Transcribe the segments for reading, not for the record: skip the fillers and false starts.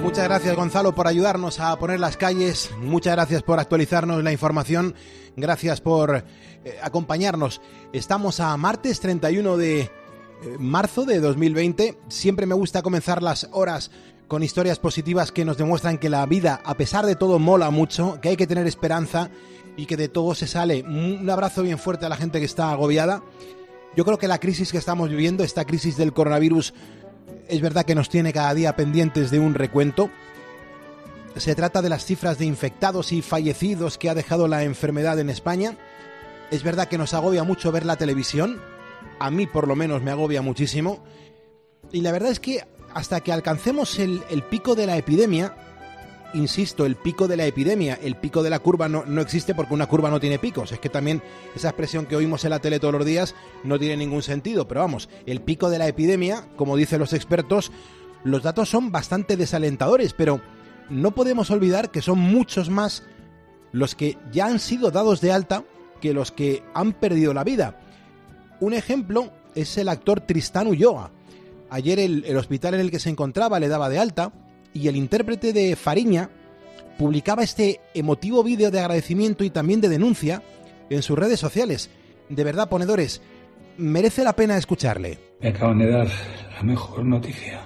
Muchas gracias, Gonzalo, por ayudarnos a poner las calles. Muchas gracias por actualizarnos la información. Gracias por acompañarnos. Estamos a martes 31 de marzo de 2020. Siempre me gusta comenzar las horas con historias positivas que nos demuestran que la vida, a pesar de todo, mola mucho, que hay que tener esperanza y que de todo se sale. Un abrazo bien fuerte a la gente que está agobiada. Yo creo que la crisis que estamos viviendo, esta crisis del coronavirus, es verdad que nos tiene cada día pendientes de un recuento. Se trata de las cifras de infectados y fallecidos que ha dejado la enfermedad en España. Es verdad que nos agobia mucho ver la televisión. A mí, por lo menos, me agobia muchísimo. Y la verdad es que hasta que alcancemos el pico de la epidemia, insisto, el pico de la epidemia, el pico de la curva no existe porque una curva no tiene picos. Es que también esa expresión que oímos en la tele todos los días no tiene ningún sentido. Pero vamos, el pico de la epidemia, como dicen los expertos, los datos son bastante desalentadores, pero no podemos olvidar que son muchos más los que ya han sido dados de alta que los que han perdido la vida. Un ejemplo es el actor Tristán Ulloa. Ayer el hospital en el que se encontraba le daba de alta, y el intérprete de Fariña publicaba este emotivo vídeo de agradecimiento y también de denuncia en sus redes sociales. De verdad, ponedores, merece la pena escucharle. Me acaban de dar la mejor noticia.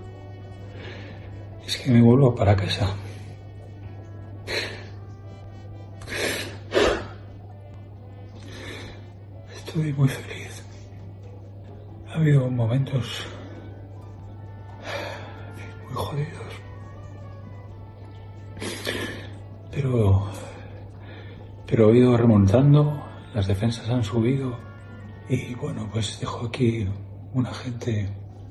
Es que me vuelvo para casa. Estoy muy feliz. Ha habido momentos muy jodidos. Pero he ido remontando, las defensas han subido y bueno, pues dejo aquí un agente.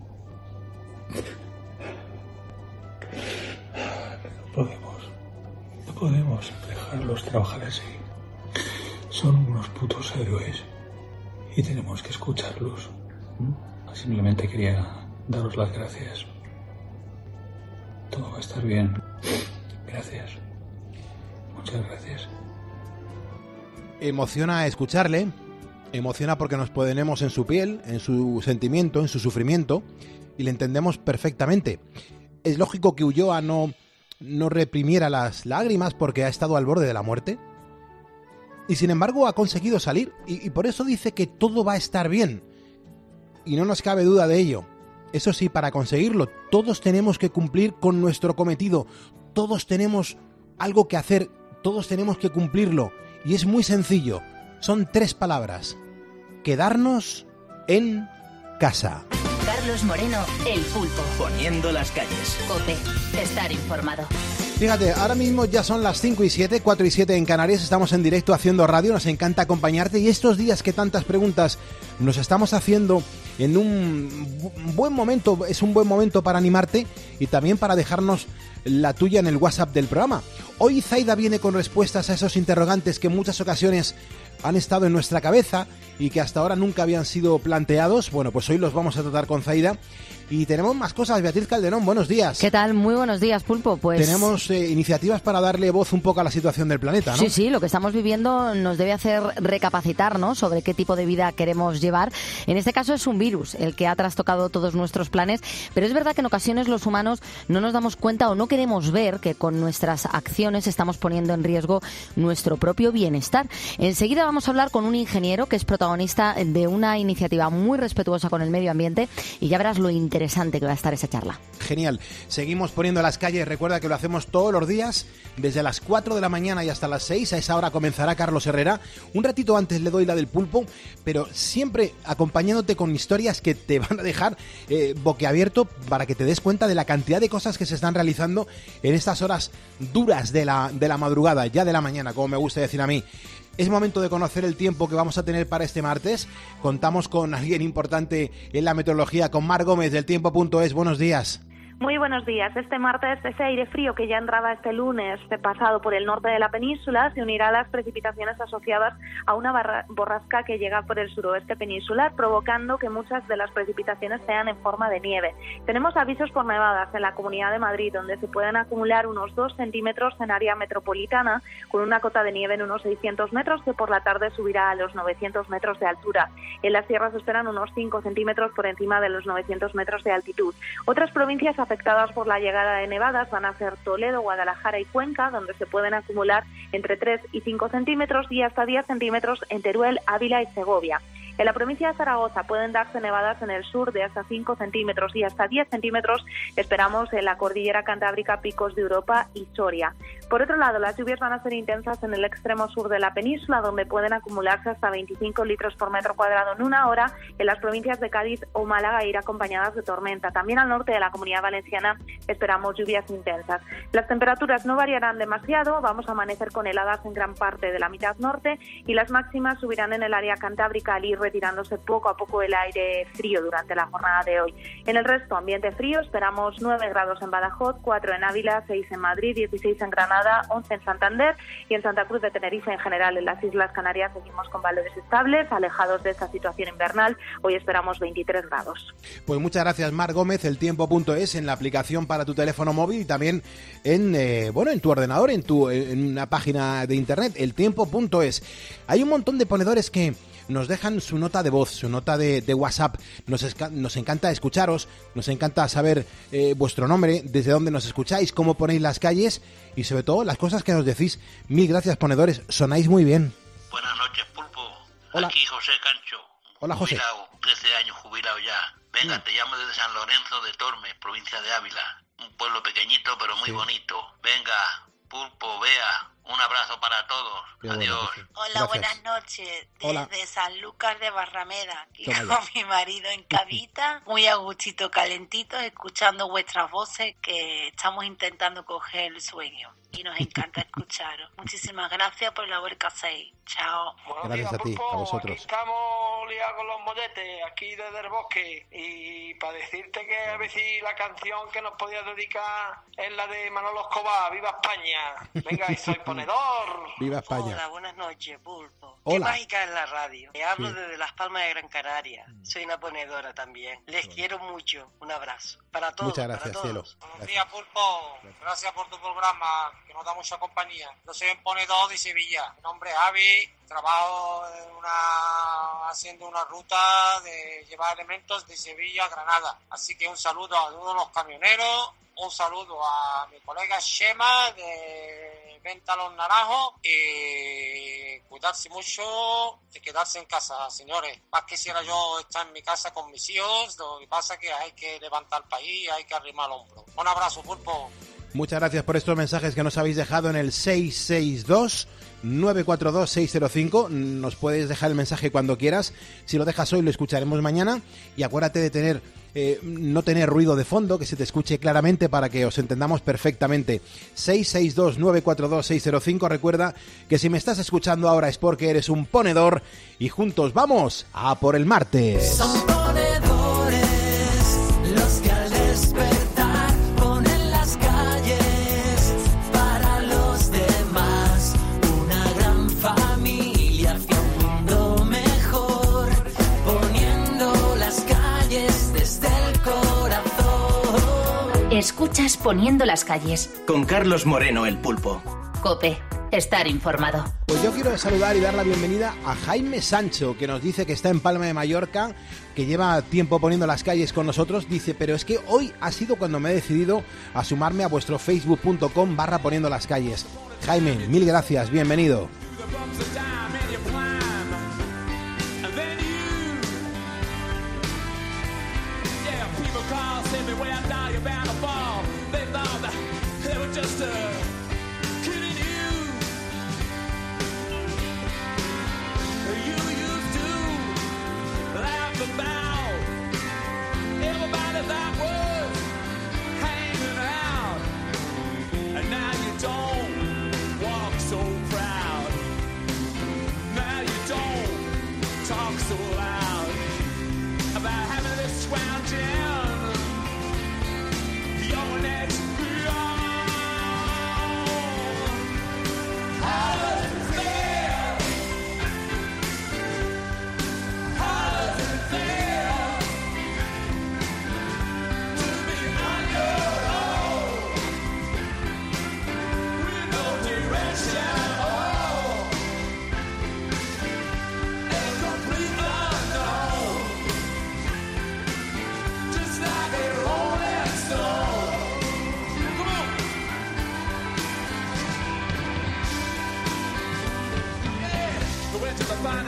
No podemos dejarlos trabajar así. Son unos putos héroes y tenemos que escucharlos. Simplemente quería daros las gracias. Todo va a estar bien. Gracias. Muchas gracias. Emociona escucharle, emociona porque nos ponemos en su piel, en su sentimiento, en su sufrimiento, y le entendemos perfectamente. Es lógico que Ulloa no reprimiera las lágrimas porque ha estado al borde de la muerte, y sin embargo ha conseguido salir, y por eso dice que todo va a estar bien, y no nos cabe duda de ello. Eso sí, para conseguirlo, todos tenemos que cumplir con nuestro cometido, todos tenemos algo que hacer, todos tenemos que cumplirlo, y es muy sencillo, son 3 palabras: quedarnos en casa. Carlos Moreno, El Pulpo. Poniendo las calles. COPE, estar informado. Fíjate, ahora mismo ya son las 5 y 7, 4 y 7 en Canarias, estamos en directo haciendo radio, nos encanta acompañarte, y estos días que tantas preguntas nos estamos haciendo en un buen momento, es un buen momento para animarte y también para dejarnos la tuya en el WhatsApp del programa. Hoy Zaida viene con respuestas a esos interrogantes que en muchas ocasiones han estado en nuestra cabeza y que hasta ahora nunca habían sido planteados. Bueno, pues hoy los vamos a tratar con Zaida. Y tenemos más cosas. Beatriz Calderón, buenos días. ¿Qué tal? Muy buenos días, Pulpo. Pues tenemos iniciativas para darle voz un poco a la situación del planeta, ¿no? Sí, lo que estamos viviendo nos debe hacer recapacitar, ¿no?, sobre qué tipo de vida queremos llevar. En este caso es un virus el que ha trastocado todos nuestros planes, pero es verdad que en ocasiones los humanos no nos damos cuenta o no queremos ver que con nuestras acciones estamos poniendo en riesgo nuestro propio bienestar. Enseguida vamos a hablar con un ingeniero que es protagonista de una iniciativa muy respetuosa con el medio ambiente, y ya verás lo interesante que va a estar esa charla. Genial. Seguimos poniendo las calles. Recuerda que lo hacemos todos los días, desde las 4 de la mañana y hasta las 6. A esa hora comenzará Carlos Herrera. Un ratito antes le doy la del Pulpo, pero siempre acompañándote con historias que te van a dejar boquiabierto para que te des cuenta de la cantidad de cosas que se están realizando en estas horas duras de la madrugada, ya de la mañana, como me gusta decir a mí. Es momento de conocer el tiempo que vamos a tener para este martes. Contamos con alguien importante en la meteorología, con Mar Gómez del Tiempo.es. Buenos días. Muy buenos días. Este martes ese aire frío que ya entraba este lunes pasado por el norte de la península se unirá a las precipitaciones asociadas a una borrasca que llega por el suroeste peninsular, provocando que muchas de las precipitaciones sean en forma de nieve. Tenemos avisos por nevadas en la Comunidad de Madrid, donde se pueden acumular unos 2 centímetros en área metropolitana, con una cota de nieve en unos 600 metros que por la tarde subirá a los 900 metros de altura. En las sierras se esperan unos 5 centímetros por encima de los 900 metros de altitud. Otras provincias afectadas por la llegada de nevadas van a ser Toledo, Guadalajara y Cuenca, donde se pueden acumular entre 3 y 5 centímetros y hasta 10 centímetros en Teruel, Ávila y Segovia. En la provincia de Zaragoza pueden darse nevadas en el sur de hasta 5 centímetros y hasta 10 centímetros esperamos en la cordillera cantábrica, Picos de Europa y Soria. Por otro lado, las lluvias van a ser intensas en el extremo sur de la península, donde pueden acumularse hasta 25 litros por metro cuadrado en una hora en las provincias de Cádiz o Málaga e ir acompañadas de tormenta. También al norte de la Comunidad Valenciana esperamos lluvias intensas. Las temperaturas no variarán demasiado, vamos a amanecer con heladas en gran parte de la mitad norte y las máximas subirán en el área cantábrica al ir retirándose poco a poco el aire frío durante la jornada de hoy. En el resto, ambiente frío, esperamos 9 grados en Badajoz, 4 en Ávila, 6 en Madrid, 16 en Granada, 11 en Santander y en Santa Cruz de Tenerife. En general, en las Islas Canarias seguimos con valores estables, alejados de esta situación invernal. Hoy esperamos 23 grados. Pues muchas gracias, Mar Gómez. Eltiempo.es en la aplicación para tu teléfono móvil y también en tu ordenador, en una página de internet, eltiempo.es. Hay un montón de ponedores que nos dejan su nota de voz, su nota de WhatsApp. Nos encanta escucharos, nos encanta saber vuestro nombre, desde dónde nos escucháis, cómo ponéis las calles y sobre todo las cosas que nos decís. Mil gracias, ponedores, sonáis muy bien. Buenas noches, Pulpo. Hola. Aquí José Cancho. Hola, José. Jubilado, 13 años jubilado ya. Venga, te llamo desde San Lorenzo de Tormes, provincia de Ávila. Un pueblo pequeñito pero muy bonito. Venga, Pulpo, Bea, un abrazo para todos. Qué Adiós. bueno, Hola, gracias. buenas noches. Hola. Desde San Lucas de Barrameda, aquí Toma con ya. mi marido en camita, muy a gustito, calentito, escuchando vuestras voces que estamos intentando coger el sueño. Y nos encanta escucharos. Muchísimas gracias por la labor que hacéis. Chao. Buenos Gracias días, a ti, Pulpo. a vosotros. Aquí estamos liados con los molletes, aquí desde el bosque. Y para decirte que a ver si la canción que nos podías dedicar es la de Manolo Escobar, ¡Viva España! Venga, y soy ponedor. Viva España. Hola, buenas noches, Pulpo. Hola. Qué mágica es la radio. Te hablo Sí. desde Las Palmas de Gran Canaria. Soy una ponedora también. Les quiero mucho. Un abrazo. Para todos. Muchas gracias, para cielo. todos. Buenos días, Pulpo. Gracias por tu programa, que nos da mucha compañía. Yo soy un ponedor de Sevilla. Mi nombre es Javi. Trabajo haciendo una ruta de llevar elementos de Sevilla a Granada. Así que un saludo a todos los camioneros. Un saludo a mi colega Shema de Venta Los Naranjos y cuidarse mucho y quedarse en casa, señores. Más quisiera yo estar en mi casa con mis hijos, lo que pasa es que hay que levantar el país, hay que arrimar el hombro. Un abrazo, Pulpo. Muchas gracias por estos mensajes que nos habéis dejado en el 662-942-605. Nos puedes dejar el mensaje cuando quieras. Si lo dejas hoy, lo escucharemos mañana. Y acuérdate de no tener ruido de fondo, que se te escuche claramente para que os entendamos perfectamente. 662-942-605. Recuerda que si me estás escuchando ahora es porque eres un ponedor y juntos vamos a por el martes. Son ponedores los que al despertar ponen las calles para los demás. Una gran familia hacia un mundo mejor, poniendo las calles desde el corazón. Escuchas Poniendo las calles. Con Carlos Moreno, el Pulpo. COPE. Estar informado. Pues yo quiero saludar y dar la bienvenida a Jaime Sancho, que nos dice que está en Palma de Mallorca, que lleva tiempo poniendo las calles con nosotros. Dice, pero es que hoy ha sido cuando me he decidido a sumarme a vuestro facebook.com/poniendo las calles. Jaime, mil gracias, bienvenido.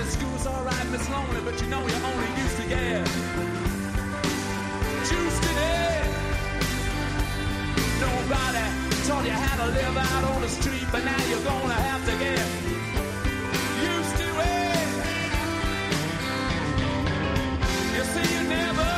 school's alright, Miss Lonely, but you know you only used to get juice today. Nobody taught you how to live out on the street, but now you're gonna have to get used to it. You see, you never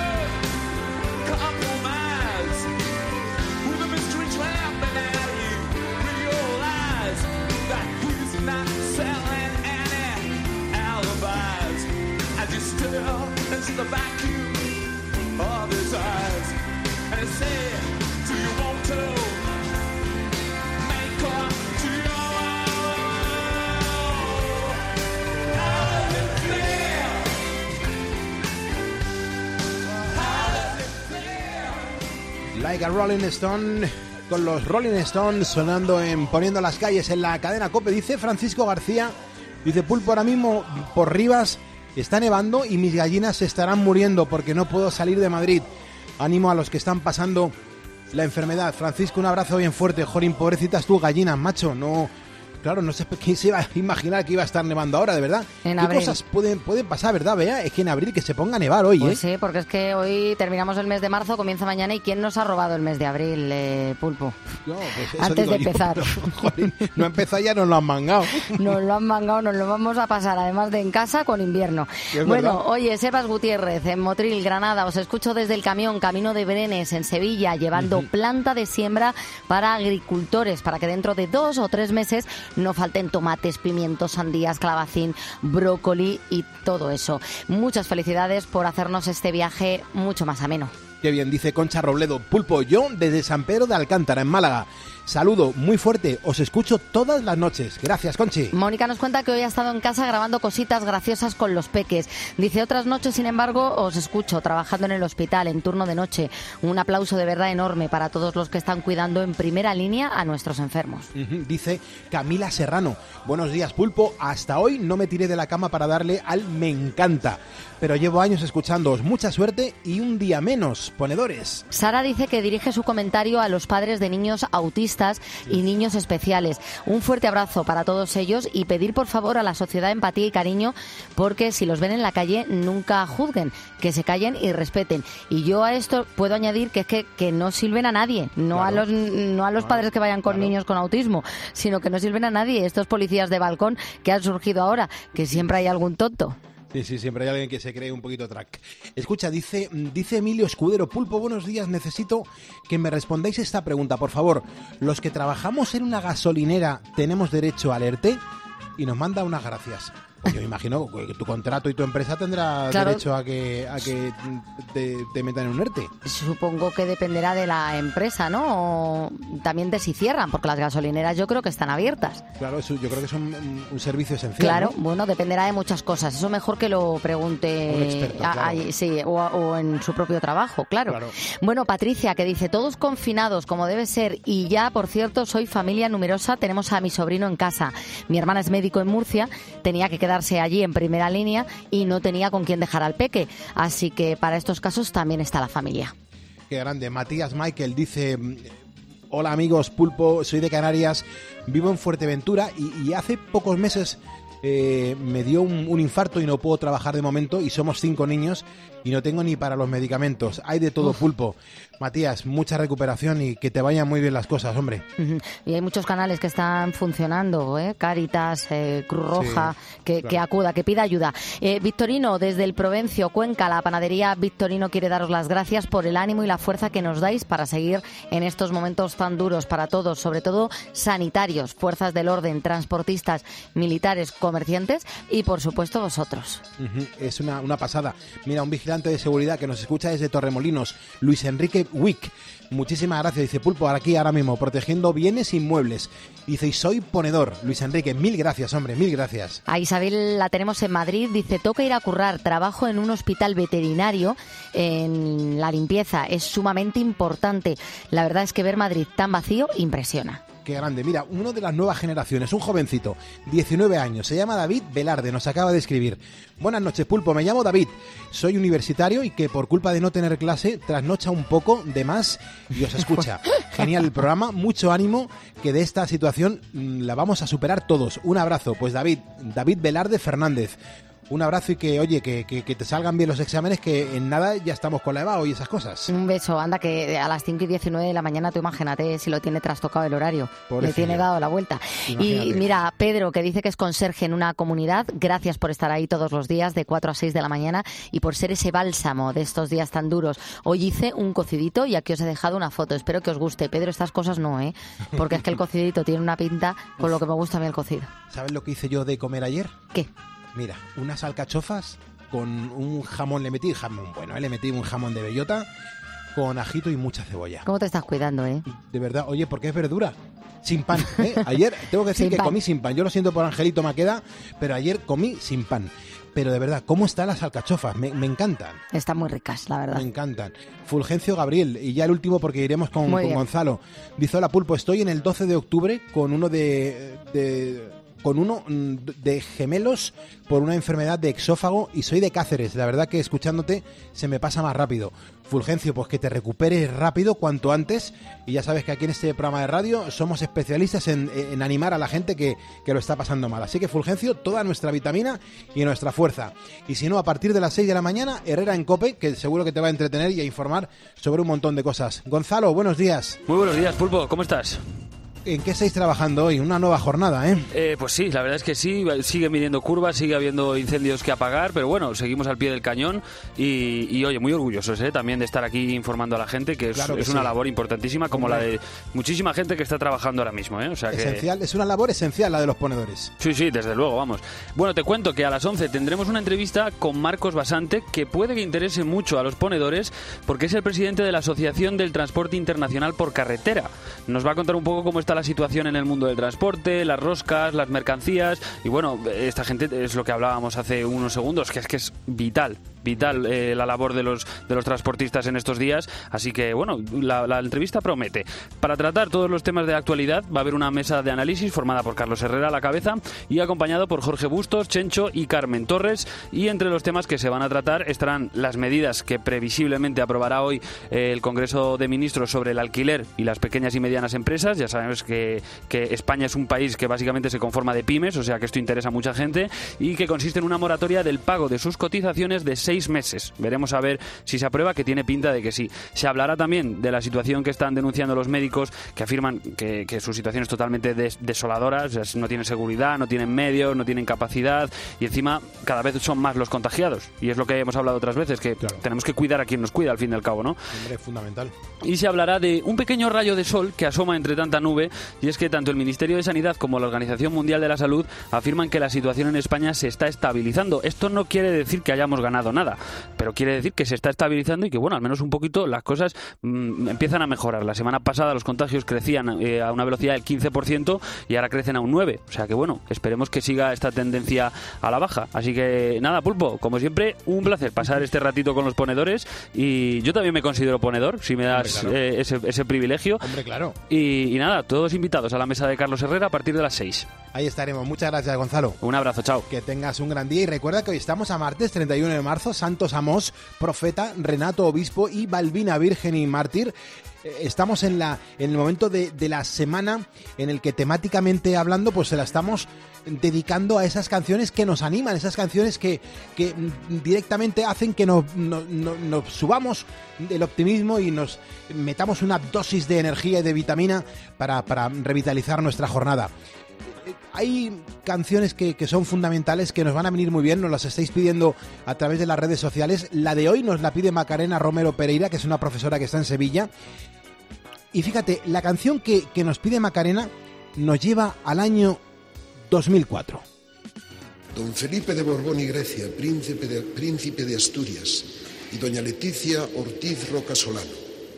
compromise with the mystery trap, and now you realize that he's not selling any alibis. As you stare into the vacuum of his eyes, and say, do you want to make up to your how does it feel? How does it feel? Like a Rolling Stone, con los Rolling Stones sonando en Poniendo las Calles en la cadena COPE. Dice Francisco García, dice Pulpo, ahora mismo por Rivas está nevando y mis gallinas se estarán muriendo porque no puedo salir de Madrid. Ánimo a los que están pasando la enfermedad. Francisco, un abrazo bien fuerte. Jorín, pobrecitas tus gallinas, macho. No, claro, no sé quién se iba a imaginar que iba a estar nevando ahora, de verdad. En ¿Qué abril. cosas pueden pasar, verdad, Bea? Es que en abril que se ponga a nevar hoy, Pues sí, porque es que hoy terminamos el mes de marzo, comienza mañana, y ¿quién nos ha robado el mes de abril, Pulpo? No, pues eso Antes digo de yo, empezar. pero, joder, no ha empezado ya, nos lo han mangado. Nos lo han mangado, nos lo vamos a pasar, además de en casa, con invierno. Es Bueno, verdad. oye, Sebas Gutiérrez, en Motril, Granada, os escucho desde el camión camino de Brenes, en Sevilla, llevando planta de siembra para agricultores, para que dentro de 2 o 3 meses no falten tomates, pimientos, sandías, calabacín, brócoli y todo eso. Muchas felicidades por hacernos este viaje mucho más ameno. Qué bien, dice Concha Robledo. Pulpo, yo desde San Pedro de Alcántara, en Málaga. Saludo muy fuerte, os escucho todas las noches. Gracias, Conchi. Mónica nos cuenta que hoy ha estado en casa grabando cositas graciosas con los peques. Dice, otras noches, sin embargo, os escucho trabajando en el hospital, en turno de noche. Un aplauso de verdad enorme para todos los que están cuidando en primera línea a nuestros enfermos. Dice Camila Serrano. Buenos días, Pulpo. Hasta hoy no me tiré de la cama para darle al me encanta. Pero llevo años escuchándoos. Mucha suerte y un día menos, ponedores. Sara dice que dirige su comentario a los padres de niños autistas y niños especiales. Un fuerte abrazo para todos ellos y pedir por favor a la sociedad empatía y cariño, porque si los ven en la calle nunca juzguen, que se callen y respeten. Y yo a esto puedo añadir que es que no sirven a nadie, no a los padres que vayan con niños con autismo, sino que no sirven a nadie estos policías de balcón que han surgido ahora, que siempre hay algún tonto. Sí, siempre hay alguien que se cree un poquito track. Escucha, dice Emilio Escudero, Pulpo, buenos días, necesito que me respondáis esta pregunta, por favor. ¿Los que trabajamos en una gasolinera tenemos derecho al ERTE? Y nos manda unas gracias. Pues yo me imagino que tu contrato y tu empresa tendrá derecho a que te metan en un ERTE. Supongo que dependerá de la empresa, ¿no? O también de si cierran, porque las gasolineras yo creo que están abiertas. Claro, eso yo creo que es un servicio esencial. Claro, ¿no? bueno, dependerá de muchas cosas. Eso mejor que lo pregunte un experto, claro. sí, o en su propio trabajo, claro. Bueno, Patricia, que dice, todos confinados como debe ser, y ya, por cierto, soy familia numerosa, tenemos a mi sobrino en casa. Mi hermana es médico en Murcia, tenía que quedarse allí en primera línea y no tenía con quién dejar al peque. Así que para estos casos también está la familia. Qué grande. Matías Michael dice, hola amigos, Pulpo, soy de Canarias, vivo en Fuerteventura y hace pocos meses me dio un infarto y no puedo trabajar de momento, y somos 5 niños y no tengo ni para los medicamentos. Hay de todo, Pulpo. Matías, mucha recuperación y que te vayan muy bien las cosas, hombre. Y hay muchos canales que están funcionando, Cáritas, Cruz Roja, Sí, que acuda, que pida ayuda. Victorino, desde el Provencio, Cuenca, la panadería Victorino quiere daros las gracias por el ánimo y la fuerza que nos dais para seguir en estos momentos tan duros para todos, sobre todo sanitarios, fuerzas del orden, transportistas, militares, comerciantes y, por supuesto, vosotros. Es una pasada. Mira, un vigilante de seguridad que nos escucha desde Torremolinos, Luis Enrique Wick. Muchísimas gracias. Dice, Pulpo, aquí ahora mismo, protegiendo bienes inmuebles. Dice, y soy ponedor. Luis Enrique, mil gracias, hombre, mil gracias. A Isabel la tenemos en Madrid. Dice, toca ir a currar. Trabajo en un hospital veterinario en la limpieza. Es sumamente importante. La verdad es que ver Madrid tan vacío impresiona. Qué grande. Mira, uno de las nuevas generaciones, un jovencito, 19 años, se llama David Velarde, nos acaba de escribir. Buenas noches, Pulpo, me llamo David, soy universitario y que por culpa de no tener clase trasnocha un poco de más y os escucha. Genial el programa, mucho ánimo, que de esta situación la vamos a superar todos. Un abrazo. Pues David Velarde Fernández. un abrazo y que, oye, que te salgan bien los exámenes, que en nada ya estamos con la EBAU y esas cosas. Un beso, anda, que a las 5:19 de la mañana, tú imagínate si lo tiene trastocado el horario. Le tiene dado la vuelta. Imagínate. Y mira, Pedro, que dice que es conserje en una comunidad, gracias por estar ahí todos los días de 4 a 6 de la mañana y por ser ese bálsamo de estos días tan duros. Hoy hice un cocidito y aquí os he dejado una foto. Espero que os guste. Pedro, estas cosas no, ¿eh? Porque es que el cocidito tiene una pinta con lo que me gusta a mí el cocido. ¿Sabes lo que hice yo de comer ayer? ¿Qué? Mira, unas alcachofas con un jamón, le metí un jamón de bellota con ajito y mucha cebolla. ¿Cómo te estás cuidando, eh? De verdad, oye, porque es verdura. Sin pan, ¿eh? Ayer tengo que decir que comí sin pan. Yo lo siento por Angelito Maqueda, pero ayer comí sin pan. Pero de verdad, ¿cómo están las alcachofas? Me encantan. Están muy ricas, la verdad. Me encantan. Fulgencio Gabriel, y ya el último porque iremos con Gonzalo. Dice: hola Pulpo, estoy en el 12 de octubre con uno de gemelos por una enfermedad de exófago y soy de Cáceres. La verdad que escuchándote se me pasa más rápido. Fulgencio, pues que te recuperes rápido cuanto antes, y ya sabes que aquí en este programa de radio somos especialistas en animar a la gente que lo está pasando mal. Así que Fulgencio, toda nuestra vitamina y nuestra fuerza. Y si no, a partir de las 6 de la mañana, Herrera en COPE, que seguro que te va a entretener y a informar sobre un montón de cosas. Gonzalo, buenos días. Muy buenos días, Pulpo, ¿cómo estás? ¿En qué estáis trabajando hoy? Una nueva jornada, ¿eh? Pues sí, la verdad es que sí, sigue midiendo curvas, sigue habiendo incendios que apagar, pero bueno, seguimos al pie del cañón y oye, muy orgullosos también de estar aquí informando a la gente, que es una labor importantísima, como la de muchísima gente que está trabajando ahora mismo, ¿eh? O sea, esencial, es una labor esencial la de los ponedores. Sí, desde luego, vamos. Bueno, te cuento que a las 11 tendremos una entrevista con Marcos Basante, que puede que interese mucho a los ponedores, porque es el presidente de la Asociación del Transporte Internacional por Carretera. Nos va a contar un poco cómo está la situación en el mundo del transporte, las roscas, las mercancías, y bueno, esta gente es lo que hablábamos hace unos segundos, que es vital la labor de los transportistas en estos días, así que bueno, la entrevista promete. Para tratar todos los temas de actualidad va a haber una mesa de análisis formada por Carlos Herrera a la cabeza y acompañado por Jorge Bustos, Chencho y Carmen Torres, y entre los temas que se van a tratar estarán las medidas que previsiblemente aprobará hoy el Congreso de Ministros sobre el alquiler y las pequeñas y medianas empresas. Ya sabemos que España es un país que básicamente se conforma de pymes, o sea que esto interesa a mucha gente, y que consiste en una moratoria del pago de sus cotizaciones de 6 meses. Veremos a ver si se aprueba, que tiene pinta de que sí. Se hablará también de la situación que están denunciando los médicos, que afirman que su situación es totalmente desoladora, o sea, no tienen seguridad, no tienen medios, no tienen capacidad, y encima cada vez son más los contagiados, y es lo que hemos hablado otras veces, que tenemos que cuidar a quien nos cuida, al fin y al cabo, ¿no? Hombre, fundamental. Y se hablará de un pequeño rayo de sol que asoma entre tanta nube, y es que tanto el Ministerio de Sanidad como la Organización Mundial de la Salud afirman que la situación en España se está estabilizando. Esto no quiere decir que hayamos ganado nada, pero quiere decir que se está estabilizando y que, bueno, al menos un poquito las cosas empiezan a mejorar. La semana pasada los contagios crecían a una velocidad del 15% y ahora crecen a un 9%. O sea que, bueno, esperemos que siga esta tendencia a la baja. Así que, nada, Pulpo, como siempre, un placer pasar este ratito con los ponedores, y yo también me considero ponedor, si me das ese privilegio. Hombre, claro. Y nada, todos invitados a la mesa de Carlos Herrera a partir de las 6. Ahí estaremos. Muchas gracias, Gonzalo. Un abrazo, chao. Que tengas un gran día, y recuerda que hoy estamos a martes 31 de marzo, Santos Amós, Profeta, Renato Obispo y Balbina Virgen y Mártir. Estamos en el momento de la semana en el que, temáticamente hablando, pues se la estamos dedicando a esas canciones que nos animan, esas canciones que directamente hacen que nos subamos el optimismo y nos metamos una dosis de energía y de vitamina para revitalizar nuestra jornada. Hay canciones que son fundamentales, que nos van a venir muy bien, nos las estáis pidiendo a través de las redes sociales. La de hoy nos la pide Macarena Romero Pereira, que es una profesora que está en Sevilla. Y fíjate, la canción que nos pide Macarena nos lleva al año 2004. Don Felipe de Borbón y Grecia, príncipe de Asturias, y doña Leticia Ortiz Roca Solano.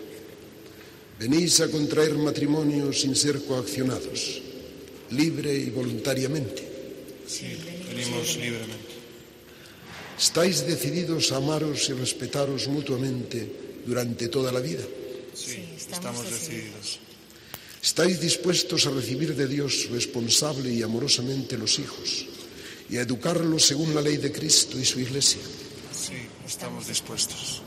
Venís a contraer matrimonio sin ser coaccionados, libre y voluntariamente. Sí, venimos libremente. ¿Estáis decididos a amaros y respetaros mutuamente durante toda la vida? Sí, estamos decididos. ¿Estáis dispuestos a recibir de Dios responsable y amorosamente los hijos y a educarlos según la ley de Cristo y su Iglesia? Sí, estamos dispuestos.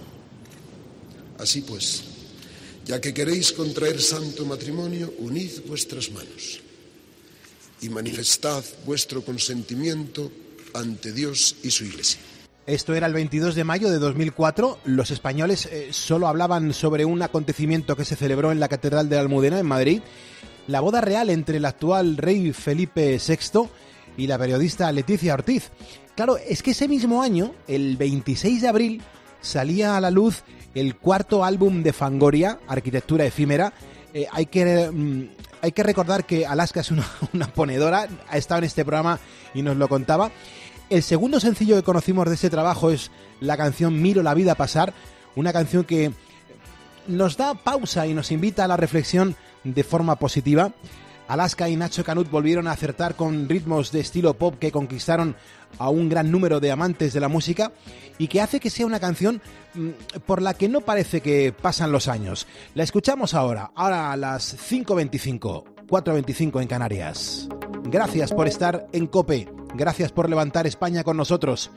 Así pues, ya que queréis contraer santo matrimonio, unid vuestras manos y manifestad vuestro consentimiento ante Dios y su Iglesia. Esto era el 22 de mayo de 2004. Los españoles solo hablaban sobre un acontecimiento que se celebró en la Catedral de la Almudena, en Madrid. La boda real entre el actual rey Felipe VI y la periodista Leticia Ortiz. Claro, es que ese mismo año, el 26 de abril, salía a la luz el cuarto álbum de Fangoria, Arquitectura Efímera. Hay que recordar que Alaska es una ponedora, ha estado en este programa y nos lo contaba. El segundo sencillo que conocimos de ese trabajo es la canción Miro la vida pasar, una canción que nos da pausa y nos invita a la reflexión de forma positiva. Alaska y Nacho Canut volvieron a acertar con ritmos de estilo pop que conquistaron a un gran número de amantes de la música y que hace que sea una canción por la que no parece que pasan los años. La escuchamos ahora a las 5:25, 4:25 en Canarias. Gracias por estar en COPE, gracias por levantar España con nosotros.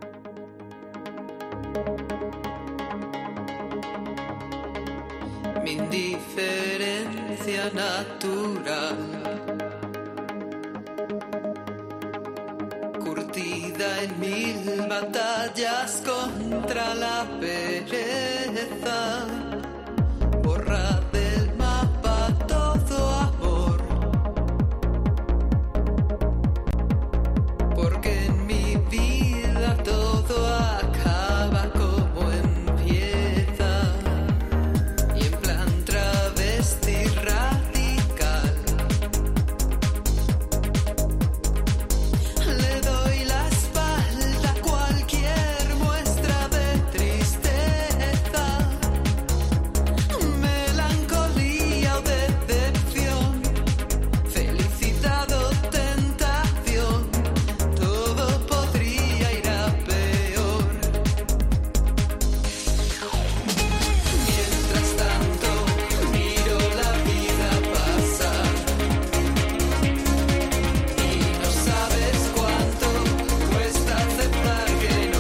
Mi indiferencia natural, curtida en mil batallas contra la pereza, borra del mapa todo amor, porque en mi vida todo acaba como empieza. Radical, le doy la espalda a cualquier muestra de tristeza, melancolía o decepción, felicidad o tentación, todo podría ir a peor. Mientras tanto miro la vida pasar y no sabes cuánto cuesta aceptar que no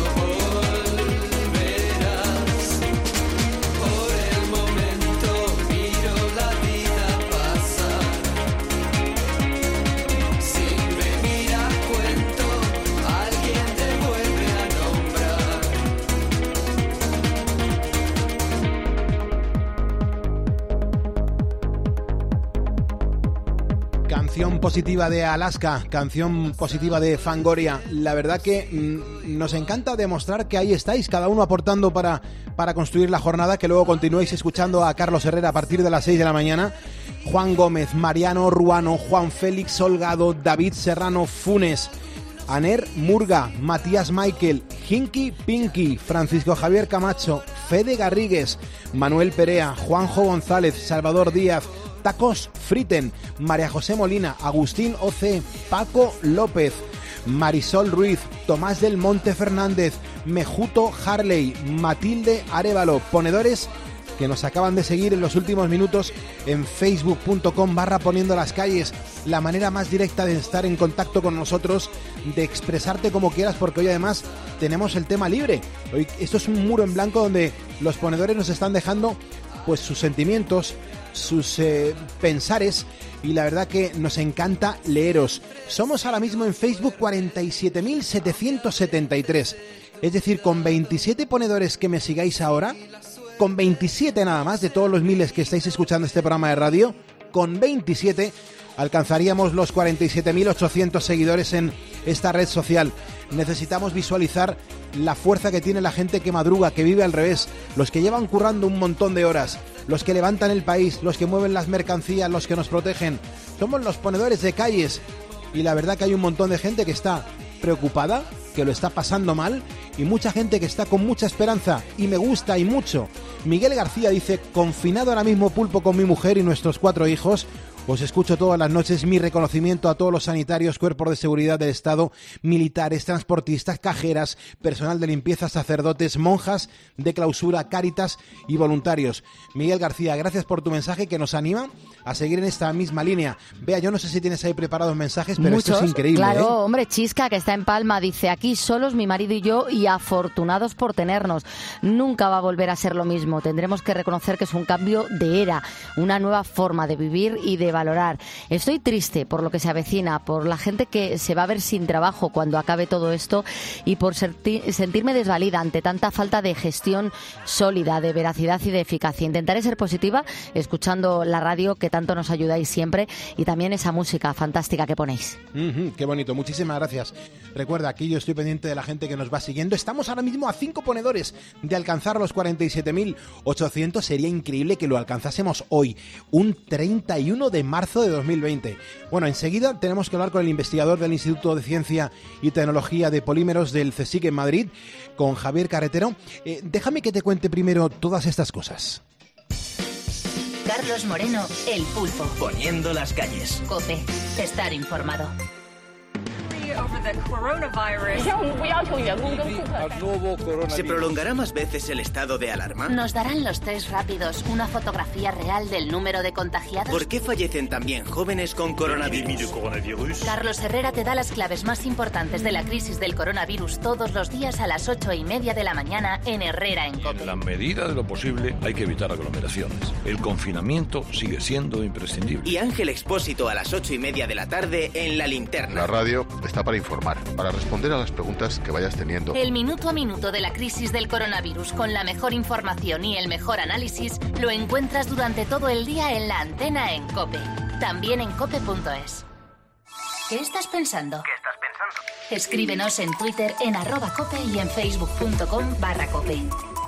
volverás. Por el momento miro la vida pasar sin venir a cuento, alguien te vuelve a nombrar. Canción positiva de Alaska, canción positiva de Fangoria. La verdad que nos encanta demostrar que ahí estáis, cada uno aportando para construir la jornada, que luego continuéis escuchando a Carlos Herrera a partir de las 6 de la mañana, Juan Gómez, Mariano Ruano, Juan Félix Holgado, David Serrano Funes, Aner Murga, Matías Michael, Hinky Pinky, Francisco Javier Camacho, Fede Garrigues, Manuel Perea, Juanjo González, Salvador Díaz, Tacos Friten, María José Molina, Agustín OC, Paco López, Marisol Ruiz, Tomás del Monte Fernández, Mejuto Harley, Matilde Arévalo, ponedores que nos acaban de seguir en los últimos minutos en facebook.com/poniendo las calles, la manera más directa de estar en contacto con nosotros, de expresarte como quieras, porque hoy además tenemos el tema libre. Hoy esto es un muro en blanco donde los ponedores nos están dejando pues sus sentimientos, sus pensares, y la verdad que nos encanta leeros. Somos ahora mismo en Facebook 47.773, es decir, con 27 ponedores que me sigáis ahora, con 27 nada más de todos los miles que estáis escuchando este programa de radio, con 27 alcanzaríamos los 47.800 seguidores en esta red social. Necesitamos visualizar la fuerza que tiene la gente que madruga, que vive al revés, los que llevan currando un montón de horas, los que levantan el país, los que mueven las mercancías, los que nos protegen. Somos los ponedores de calles, y la verdad que hay un montón de gente que está preocupada, que lo está pasando mal, y mucha gente que está con mucha esperanza, y me gusta y mucho. Miguel García dice: confinado ahora mismo, Pulpo, con mi mujer y nuestros 4 hijos. Os escucho todas las noches. Mi reconocimiento a todos los sanitarios, cuerpos de seguridad del Estado, militares, transportistas, cajeras, personal de limpieza, sacerdotes, monjas de clausura, Cáritas y voluntarios. Miguel García, gracias por tu mensaje que nos anima a seguir en esta misma línea. Vea, yo no sé si tienes ahí preparados mensajes, pero muchos, esto es increíble. Claro, hombre, Chisca, que está en Palma, dice: aquí solos mi marido y yo, y afortunados por tenernos. Nunca va a volver a ser lo mismo. Tendremos que reconocer que es un cambio de era, una nueva forma de vivir y de sobrevalorar. Estoy triste por lo que se avecina, por la gente que se va a ver sin trabajo cuando acabe todo esto y por sentirme desvalida ante tanta falta de gestión sólida, de veracidad y de eficacia. Intentaré ser positiva escuchando la radio que tanto nos ayudáis siempre y también esa música fantástica que ponéis. Qué bonito, muchísimas gracias. Recuerda, aquí yo estoy pendiente de la gente que nos va siguiendo. Estamos ahora mismo a 5 ponedores de alcanzar los 47.800. Sería increíble que lo alcanzásemos hoy, un 31 de marzo de 2020. Bueno, enseguida tenemos que hablar con el investigador del Instituto de Ciencia y Tecnología de Polímeros del CSIC en Madrid, con Javier Carretero. Déjame que te cuente primero todas estas cosas. Carlos Moreno, El Pulpo. Poniendo las calles. COPE. Estar informado. ¿Se prolongará más veces el estado de alarma? ¿Nos darán los test rápidos una fotografía real del número de contagiados? ¿Por qué fallecen también jóvenes con coronavirus? Carlos Herrera te da las claves más importantes de la crisis del coronavirus todos los días a las 8:30 de la mañana en Herrera en COPE. En la medida de lo posible hay que evitar aglomeraciones. El confinamiento sigue siendo imprescindible. Y Ángel Expósito a las 8:30 de la tarde en La Linterna. La radio está para informar, para responder a las preguntas que vayas teniendo. El minuto a minuto de la crisis del coronavirus con la mejor información y el mejor análisis lo encuentras durante todo el día en la antena en COPE. También en cope.es. ¿Qué estás pensando? Escríbenos en Twitter en @cope y en facebook.com/cope.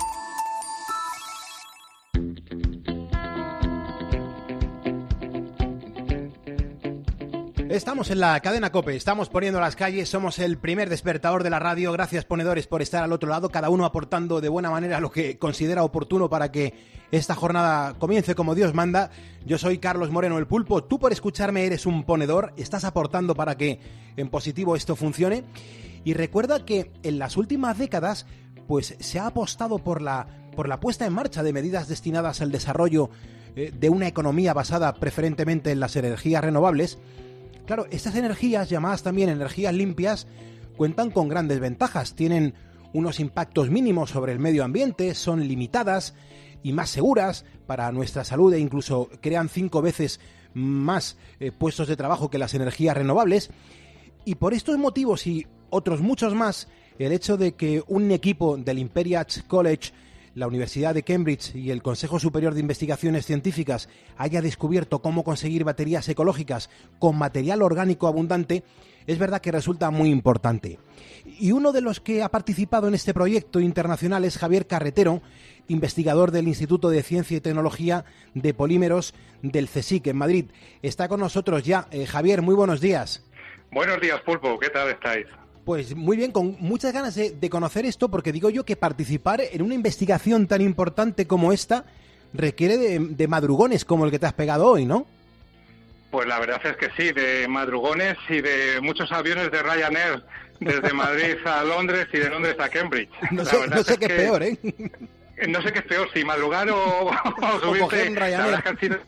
Estamos en la cadena COPE, estamos poniendo las calles, somos el primer despertador de la radio. Gracias, ponedores, por estar al otro lado, cada uno aportando de buena manera lo que considera oportuno para que esta jornada comience como Dios manda. Yo soy Carlos Moreno, El Pulpo. Tú, por escucharme, eres un ponedor, estás aportando para que en positivo esto funcione. Y recuerda que en las últimas décadas pues se ha apostado por la puesta en marcha de medidas destinadas al desarrollo de una economía basada preferentemente en las energías renovables. Claro, estas energías, llamadas también energías limpias, cuentan con grandes ventajas. Tienen unos impactos mínimos sobre el medio ambiente, son limitadas y más seguras para nuestra salud e incluso crean 5 veces más puestos de trabajo que las energías renovables. Y por estos motivos y otros muchos más, el hecho de que un equipo del Imperial College, la Universidad de Cambridge y el Consejo Superior de Investigaciones Científicas haya descubierto cómo conseguir baterías ecológicas con material orgánico abundante, es verdad que resulta muy importante. Y uno de los que ha participado en este proyecto internacional es Javier Carretero, investigador del Instituto de Ciencia y Tecnología de Polímeros del CSIC en Madrid. Está con nosotros ya. Javier, muy buenos días. Buenos días, Pulpo. ¿Qué tal estáis? Pues muy bien, con muchas ganas de conocer esto, porque digo yo que participar en una investigación tan importante como esta requiere de madrugones como el que te has pegado hoy, ¿no? Pues la verdad es que sí, de madrugones y de muchos aviones de Ryanair desde Madrid a Londres y de Londres a Cambridge. No sé qué es peor, ¿eh? No sé qué es peor, si madrugar o subirte. La verdad es que han sido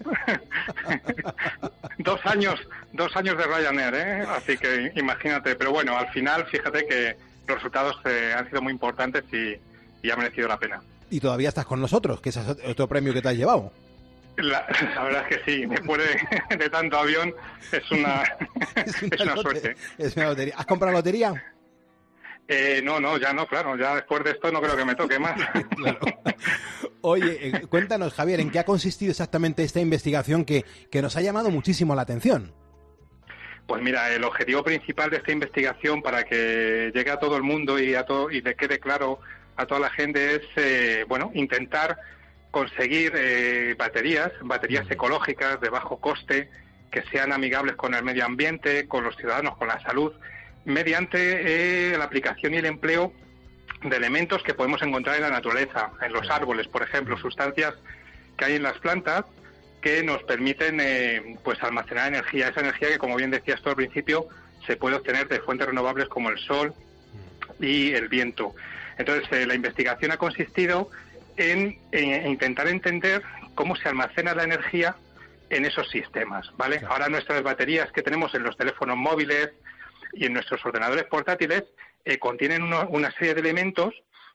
2 años de Ryanair, ¿eh? Así que imagínate. Pero bueno, al final, fíjate que los resultados han sido muy importantes y ha merecido la pena. Y todavía estás con nosotros, que ese es otro premio que te has llevado. La verdad es que sí, después de tanto avión es una suerte. Es una lotería. ¿Has comprado lotería? No, ya no, claro. Ya después de esto no creo que me toque más. Claro. Oye, cuéntanos, Javier, ¿en qué ha consistido exactamente esta investigación que nos ha llamado muchísimo la atención? Pues mira, el objetivo principal de esta investigación, para que llegue a todo el mundo y le quede claro a toda la gente, es intentar conseguir baterías ecológicas de bajo coste, que sean amigables con el medio ambiente, con los ciudadanos, con la salud, mediante la aplicación y el empleo de elementos que podemos encontrar en la naturaleza, en los árboles, por ejemplo, sustancias que hay en las plantas que nos permiten almacenar energía, esa energía que, como bien decías tú al principio, se puede obtener de fuentes renovables como el sol y el viento. Entonces, la investigación ha consistido en intentar entender cómo se almacena la energía en esos sistemas, ¿vale? Ahora nuestras baterías que tenemos en los teléfonos móviles y en nuestros ordenadores portátiles contienen una serie de elementos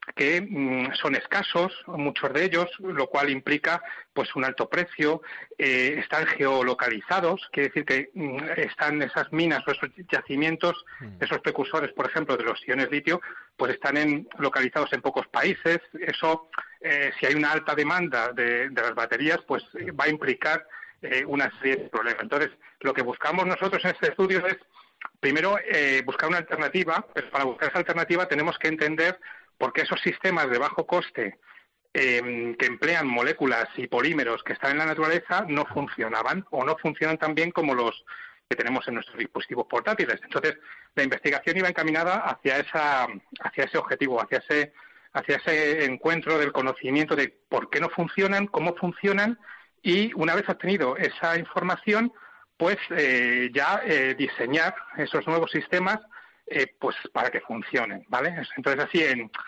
que son escasos, muchos de ellos, lo cual implica pues un alto precio, están geolocalizados, quiere decir que están esas minas o esos yacimientos, esos precursores, por ejemplo, de los iones litio, pues están localizados en pocos países. Eso, si hay una alta demanda de las baterías, pues va a implicar una serie de problemas. Entonces, lo que buscamos nosotros en este estudio es, primero, buscar una alternativa, pero para buscar esa alternativa tenemos que entender por qué esos sistemas de bajo coste que emplean moléculas y polímeros que están en la naturaleza no funcionaban o no funcionan tan bien como los que tenemos en nuestros dispositivos portátiles. Entonces, la investigación iba encaminada hacia ese objetivo, hacia ese encuentro del conocimiento de por qué no funcionan, cómo funcionan, y una vez obtenido esa información, pues ya diseñar esos nuevos sistemas pues para que funcionen, ¿vale? Entonces, así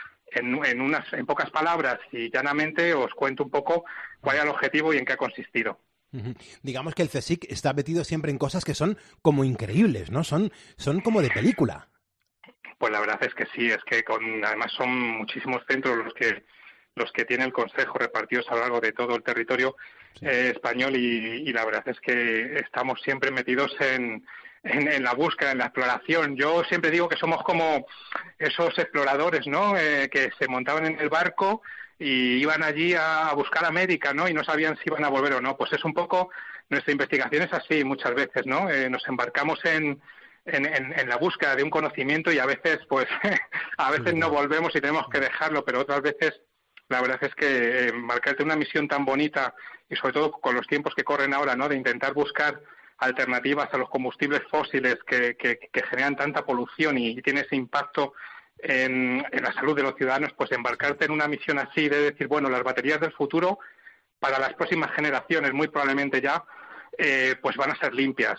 en pocas palabras y llanamente os cuento un poco cuál es el objetivo y en qué ha consistido. Digamos que el CSIC está metido siempre en cosas que son como increíbles, ¿no? Son como de película. Pues la verdad es que sí, es que además son muchísimos centros los que tiene el Consejo repartidos a lo largo de todo el territorio español y la verdad es que estamos siempre metidos en la búsqueda, en la exploración. Yo siempre digo que somos como esos exploradores, ¿no? Que se montaban en el barco y iban allí a buscar América, ¿no? Y no sabían si iban a volver o no. Pues es un poco, nuestra investigación es así muchas veces, ¿no? Nos embarcamos en la búsqueda de un conocimiento y a veces, pues, a veces no volvemos y tenemos que dejarlo, pero otras veces la verdad es que embarcarte una misión tan bonita y sobre todo con los tiempos que corren ahora, ¿no? De intentar buscar alternativas a los combustibles fósiles que generan tanta polución y tiene ese impacto en la salud de los ciudadanos, pues embarcarte en una misión así de decir, bueno, las baterías del futuro para las próximas generaciones muy probablemente ya pues van a ser limpias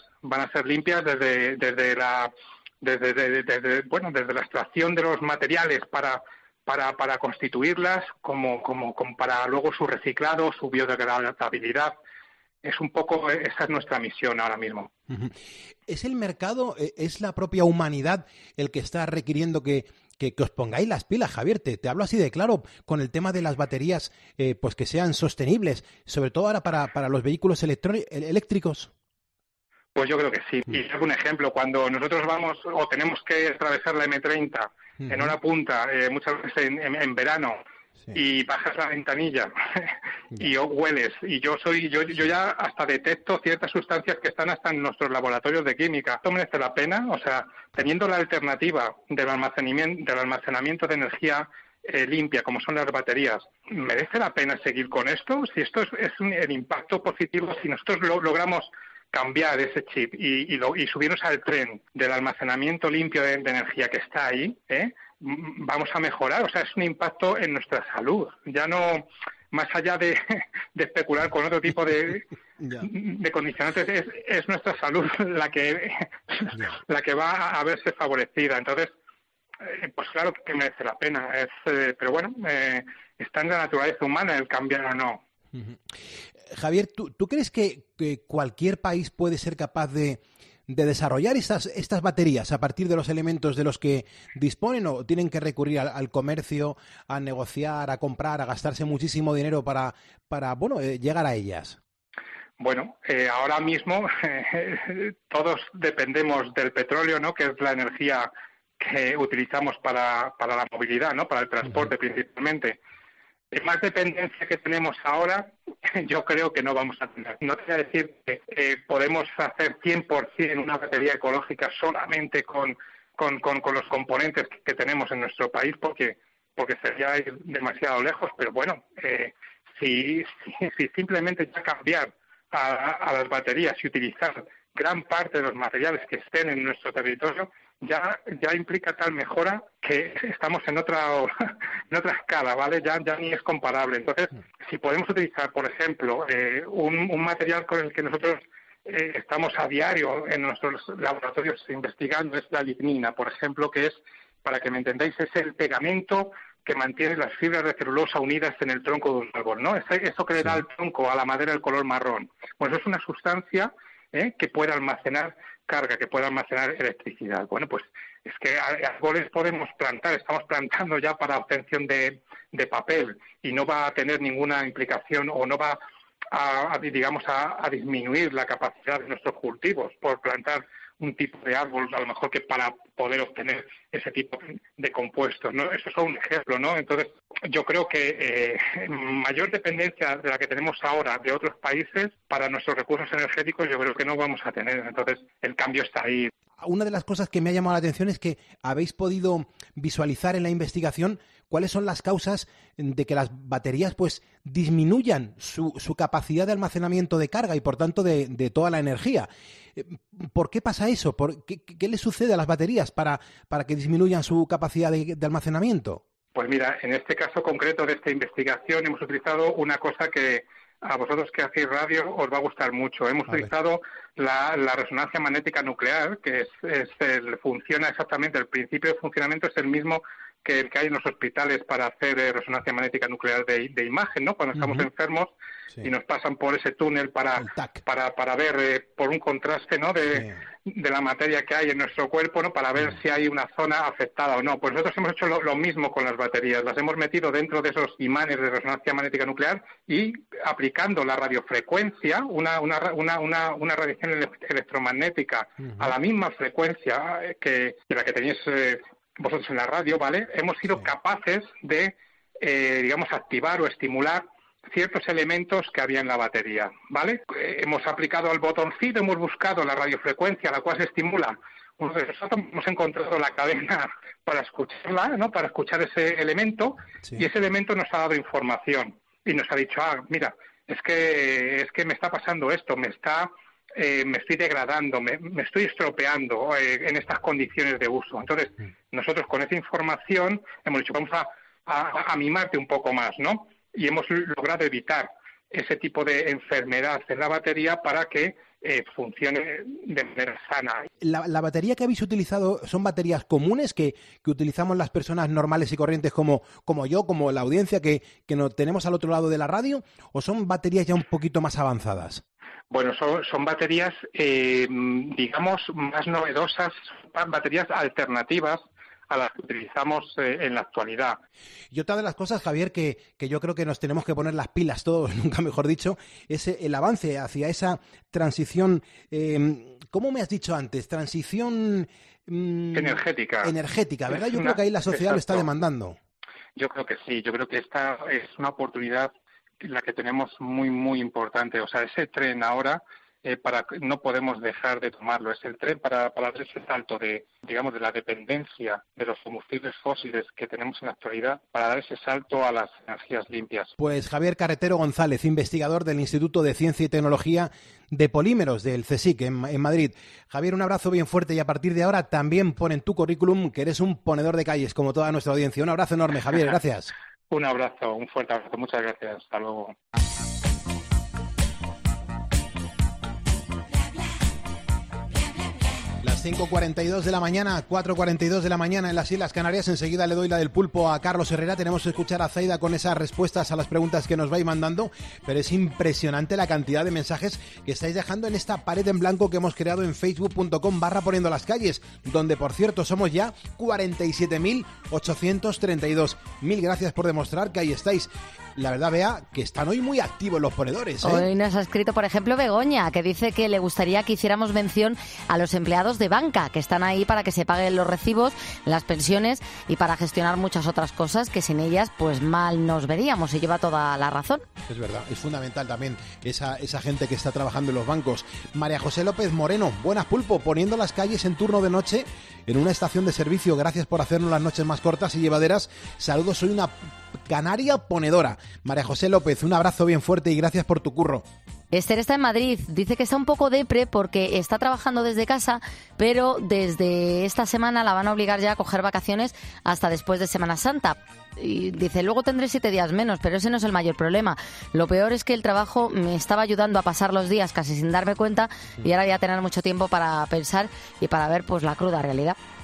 desde la extracción de los materiales para constituirlas como para luego su reciclado, su biodegradabilidad. Es un poco, esa es nuestra misión ahora mismo. ¿Es el mercado, es la propia humanidad el que está requiriendo que os pongáis las pilas, Javier? Te hablo así de claro, con el tema de las baterías, pues que sean sostenibles, sobre todo ahora para los vehículos eléctricos. Pues yo creo que sí. Y hago un ejemplo, cuando nosotros vamos o tenemos que atravesar la M30 en hora punta, muchas veces en verano, y bajas la ventanilla y hueles, y yo ya hasta detecto ciertas sustancias que están hasta en nuestros laboratorios de química. ¿Esto merece la pena? O sea, teniendo la alternativa del almacenamiento de energía limpia, como son las baterías, ¿merece la pena seguir con esto? Si esto es el impacto positivo, si nosotros logramos cambiar ese chip y subirnos al tren del almacenamiento limpio de energía que está ahí, vamos a mejorar. O sea, es un impacto en nuestra salud, ya no más allá de especular con otro tipo de condicionantes, es nuestra salud la que va a verse favorecida. Entonces, pues claro que merece la pena, pero bueno, está en la naturaleza humana el cambiar o no. Javier, ¿tú crees que cualquier país puede ser capaz de desarrollar estas baterías a partir de los elementos de los que disponen, o tienen que recurrir al comercio, a negociar, a comprar, a gastarse muchísimo dinero para llegar a ellas? Bueno, ahora mismo todos dependemos del petróleo, ¿no? Que es la energía que utilizamos para la movilidad, ¿no? Para el transporte principalmente. Más dependencia que tenemos ahora, yo creo que no vamos a tener. No te voy a decir que podemos hacer 100% una batería ecológica solamente con los componentes que tenemos en nuestro país, porque sería ir demasiado lejos. Pero bueno, si simplemente ya cambiar a las baterías y utilizar gran parte de los materiales que estén en nuestro territorio, ya implica tal mejora que estamos en otra escala, ¿vale? Ya ni es comparable. Entonces, si podemos utilizar, por ejemplo, un material con el que nosotros estamos a diario en nuestros laboratorios investigando, es la lignina, por ejemplo, que es, para que me entendáis, es el pegamento que mantiene las fibras de celulosa unidas en el tronco de un árbol, ¿no? Eso que le da al tronco, a la madera, el color marrón. Pues es una sustancia que pueda almacenar carga, que pueda almacenar electricidad. Bueno, pues es que árboles podemos plantar, estamos plantando ya para obtención de papel y no va a tener ninguna implicación o no va a disminuir la capacidad de nuestros cultivos por plantar un tipo de árbol, a lo mejor que para poder obtener ese tipo de compuestos, ¿no? Eso es un ejemplo, ¿no? Entonces, yo creo que mayor dependencia de la que tenemos ahora de otros países para nuestros recursos energéticos, yo creo que no vamos a tener. Entonces, el cambio está ahí. Una de las cosas que me ha llamado la atención es que habéis podido visualizar en la investigación cuáles son las causas de que las baterías pues disminuyan su capacidad de almacenamiento de carga y por tanto de toda la energía. ¿Por qué pasa eso? ¿Qué le sucede a las baterías para que disminuyan su capacidad de almacenamiento? Pues mira, en este caso concreto de esta investigación hemos utilizado una cosa que a vosotros que hacéis radio os va a gustar mucho. Hemos utilizado la resonancia magnética nuclear, que funciona exactamente, el principio de funcionamiento es el mismo que el que hay en los hospitales para hacer resonancia magnética nuclear de imagen, ¿no? Cuando estamos enfermos y nos pasan por ese túnel para ver por un contraste, ¿no? de la materia que hay en nuestro cuerpo, ¿no? Para ver si hay una zona afectada o no. Pues nosotros hemos hecho lo mismo con las baterías. Las hemos metido dentro de esos imanes de resonancia magnética nuclear y aplicando la radiofrecuencia, una radiación electromagnética a la misma frecuencia que la que tenéis vosotros en la radio, ¿vale? Hemos sido capaces de, activar o estimular ciertos elementos que había en la batería, ¿vale? Hemos aplicado al botoncito, hemos buscado la radiofrecuencia, la cual se estimula. Nosotros hemos encontrado la cadena para escucharla, ¿no? Para escuchar ese elemento, y ese elemento nos ha dado información y nos ha dicho, mira, es que me está pasando esto, me estoy degradando, me estoy estropeando en estas condiciones de uso. Entonces, nosotros con esa información hemos dicho, vamos a mimarte un poco más, ¿no? Y hemos logrado evitar ese tipo de enfermedad en la batería para que funcione de manera sana. La batería que habéis utilizado son baterías comunes que utilizamos las personas normales y corrientes como yo, como la audiencia que nos tenemos al otro lado de la radio, ¿o son baterías ya un poquito más avanzadas? Bueno, son baterías, más novedosas, baterías alternativas a las que utilizamos en la actualidad. Y otra de las cosas, Javier, que yo creo que nos tenemos que poner las pilas todos, nunca mejor dicho, es el avance hacia esa transición, ¿cómo me has dicho antes? Transición energética. Energética, ¿verdad? Yo creo que ahí la sociedad lo está demandando. Yo creo que sí, yo creo que esta es una oportunidad la que tenemos muy, muy importante. O sea, ese tren ahora, no podemos dejar de tomarlo. Es el tren para dar ese salto de la dependencia de los combustibles fósiles que tenemos en la actualidad, para dar ese salto a las energías limpias. Pues Javier Carretero González, investigador del Instituto de Ciencia y Tecnología de Polímeros del CSIC en Madrid. Javier, un abrazo bien fuerte y a partir de ahora también pon en tu currículum que eres un ponedor de calles como toda nuestra audiencia. Un abrazo enorme, Javier, gracias. Un abrazo, un fuerte abrazo. Muchas gracias. Hasta luego. Las 5:42 de la mañana, 4:42 de la mañana en las Islas Canarias. Enseguida le doy la del pulpo a Carlos Herrera. Tenemos que escuchar a Zaida con esas respuestas a las preguntas que nos vais mandando. Pero es impresionante la cantidad de mensajes que estáis dejando en esta pared en blanco que hemos creado en facebook.com/poniendo las calles, donde por cierto somos ya 47.832. Mil gracias por demostrar que ahí estáis. La verdad, Bea, que están hoy muy activos los ponedores, ¿eh? Hoy nos ha escrito, por ejemplo, Begoña, que dice que le gustaría que hiciéramos mención a los empleados de banca, que están ahí para que se paguen los recibos, las pensiones y para gestionar muchas otras cosas que sin ellas pues mal nos veríamos, y lleva toda la razón. Es verdad, es fundamental también esa gente que está trabajando en los bancos. María José López Moreno, buenas pulpo, poniendo las calles en turno de noche en una estación de servicio. Gracias por hacernos las noches más cortas y llevaderas. Saludos, soy una canaria ponedora. María José López, un abrazo bien fuerte y gracias por tu curro. Esther está en Madrid, dice que está un poco depre porque está trabajando desde casa, pero desde esta semana la van a obligar ya a coger vacaciones hasta después de Semana Santa. Y dice, luego tendré 7 días menos, pero ese no es el mayor problema. Lo peor es que el trabajo me estaba ayudando a pasar los días casi sin darme cuenta y ahora voy a tener mucho tiempo para pensar y para ver pues la cruda realidad.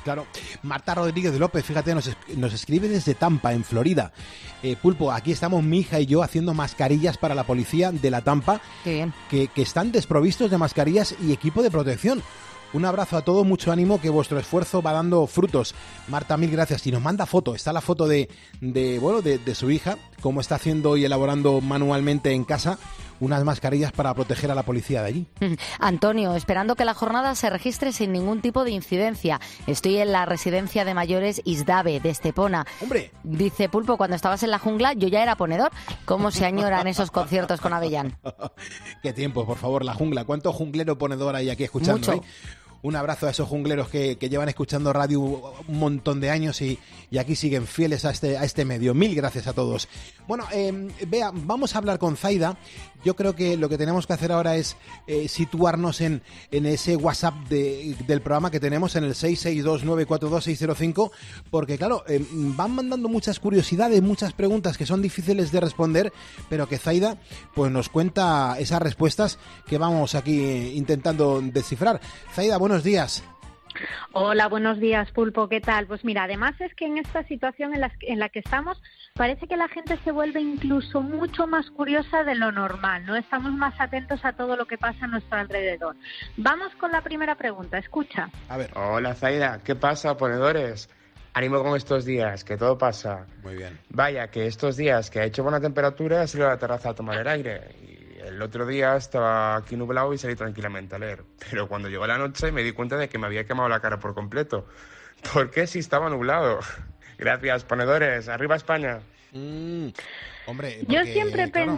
Claro. Marta Rodríguez de López, fíjate, nos escribe desde Tampa, en Florida. Pulpo, aquí estamos mi hija y yo haciendo mascarillas para la policía de la Tampa. Qué bien. Que están desprovistos de mascarillas y equipo de protección. Un abrazo a todos, mucho ánimo, que vuestro esfuerzo va dando frutos. Marta, mil gracias. Y nos manda foto. Está la foto de su hija, cómo está haciendo y elaborando manualmente en casa unas mascarillas para proteger a la policía de allí. Antonio, esperando que la jornada se registre sin ningún tipo de incidencia. Estoy en la residencia de mayores Isdave, de Estepona. ¡Hombre! Dice Pulpo, cuando estabas en la jungla yo ya era ponedor. ¿Cómo se añoran esos conciertos con Avellán? Qué tiempo, por favor, la jungla. ¿Cuánto junglero ponedor hay aquí escuchando? Mucho. Un abrazo a esos jungleros que llevan escuchando radio un montón de años y aquí siguen fieles a este medio. Mil gracias a todos. Bueno, Bea, vamos a hablar con Zaida. Yo creo que lo que tenemos que hacer ahora es situarnos en ese WhatsApp del programa que tenemos en el 662942605, porque claro, van mandando muchas curiosidades, muchas preguntas que son difíciles de responder, pero que Zaida pues nos cuenta esas respuestas que vamos aquí intentando descifrar. Zaida, buenos días. Hola, buenos días, Pulpo, ¿qué tal? Pues mira, además es que en esta situación en la que estamos, parece que la gente se vuelve incluso mucho más curiosa de lo normal, ¿no? Estamos más atentos a todo lo que pasa a nuestro alrededor. Vamos con la primera pregunta, escucha. A ver. Hola, Zaida, ¿qué pasa, ponedores? Ánimo con estos días, que todo pasa. Muy bien. Vaya, que estos días que ha hecho buena temperatura he salido a la terraza a tomar el aire. El otro día estaba aquí nublado y salí tranquilamente a leer. Pero cuando llegó la noche me di cuenta de que me había quemado la cara por completo. ¿Por qué si estaba nublado? Gracias, ponedores. ¡Arriba España! Hombre, porque, Yo siempre claro.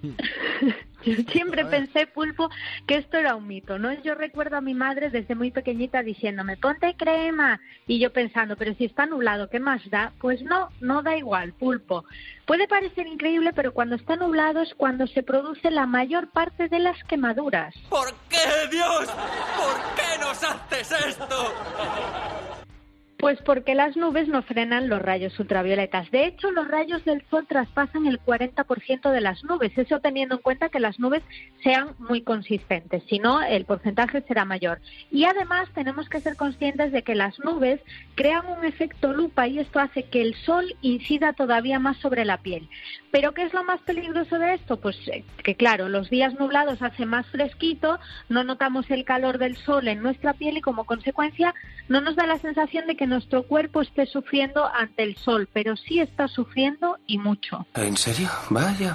Yo siempre pensé, Pulpo, que esto era un mito, ¿no? Yo recuerdo a mi madre desde muy pequeñita diciéndome, ponte crema, y yo pensando, pero si está nublado, ¿qué más da? Pues no da igual, Pulpo. Puede parecer increíble, pero cuando está nublado es cuando se produce la mayor parte de las quemaduras. ¿Por qué, Dios? ¿Por qué nos haces esto? Pues porque las nubes no frenan los rayos ultravioletas. De hecho, los rayos del sol traspasan el 40% de las nubes, eso teniendo en cuenta que las nubes sean muy consistentes, si no, el porcentaje será mayor. Y además tenemos que ser conscientes de que las nubes crean un efecto lupa y esto hace que el sol incida todavía más sobre la piel. ¿Pero qué es lo más peligroso de esto? Pues que claro, los días nublados hace más fresquito, no notamos el calor del sol en nuestra piel y como consecuencia no nos da la sensación de que nuestro cuerpo esté sufriendo ante el sol, pero sí está sufriendo y mucho. ¿En serio? Vaya.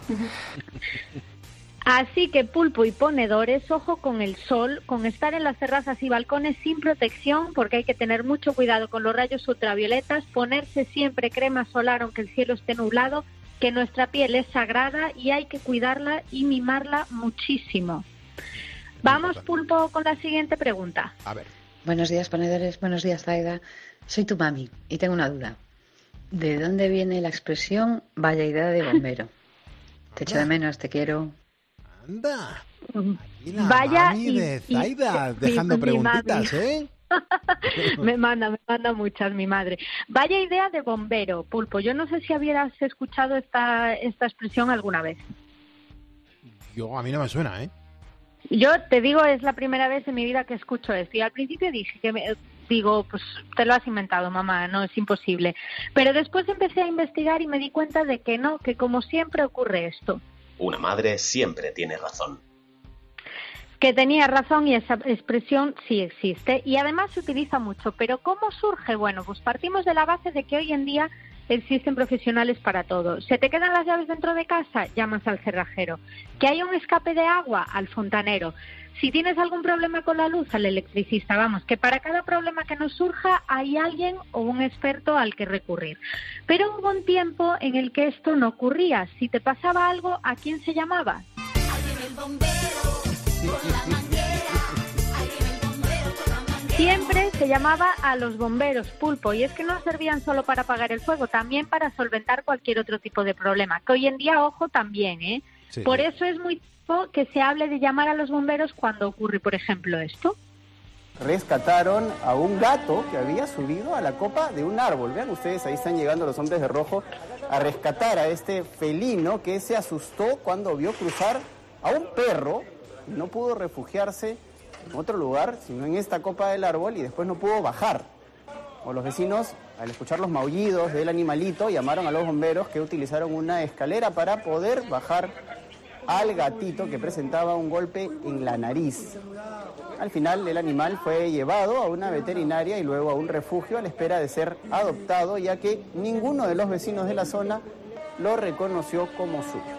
Así que Pulpo y ponedores, ojo con el sol, con estar en las terrazas y balcones sin protección, porque hay que tener mucho cuidado con los rayos ultravioletas, ponerse siempre crema solar aunque el cielo esté nublado, que nuestra piel es sagrada y hay que cuidarla y mimarla muchísimo. Vamos, Pulpo, con la siguiente pregunta. A ver. Buenos días, ponedores. Buenos días, Zaida. Soy tu mami y tengo una duda. ¿De dónde viene la expresión vaya idea de bombero? Te echo de menos, te quiero. Anda. Vaya mami de Zaida, dejando preguntitas, ¿eh? me manda muchas mi madre. Vaya idea de bombero, Pulpo. Yo no sé si habías escuchado esta expresión alguna vez. A mí no me suena, ¿eh? Yo te digo, es la primera vez en mi vida que escucho esto. Y al principio digo, pues te lo has inventado, mamá, no, es imposible. Pero después empecé a investigar y me di cuenta de que no, que como siempre ocurre esto. Una madre siempre tiene razón. Que tenía razón y esa expresión sí existe y además se utiliza mucho. Pero ¿cómo surge? Bueno, pues partimos de la base de que hoy en día existen profesionales para todo. ¿Se te quedan las llaves dentro de casa? Llamas al cerrajero. ¿Que hay un escape de agua? Al fontanero. Si tienes algún problema con la luz, al electricista. Vamos, que para cada problema que nos surja hay alguien o un experto al que recurrir. Pero hubo un tiempo en el que esto no ocurría. Si te pasaba algo, ¿a quién se llamaba? Siempre se llamaba a los bomberos, Pulpo, y es que no servían solo para apagar el fuego, también para solventar cualquier otro tipo de problema, que hoy en día, ojo, también, ¿eh? Sí, por eso es muy típico que se hable de llamar a los bomberos cuando ocurre, por ejemplo, esto. Rescataron a un gato que había subido a la copa de un árbol. Vean ustedes, ahí están llegando los hombres de rojo a rescatar a este felino que se asustó cuando vio cruzar a un perro y no pudo refugiarse en otro lugar, sino en esta copa del árbol y después no pudo bajar. o los vecinos, al escuchar los maullidos del animalito, llamaron a los bomberos, que utilizaron una escalera para poder bajar al gatito, que presentaba un golpe en la nariz. Al final, el animal fue llevado a una veterinaria y luego a un refugio a la espera de ser adoptado, ya que ninguno de los vecinos de la zona lo reconoció como suyo.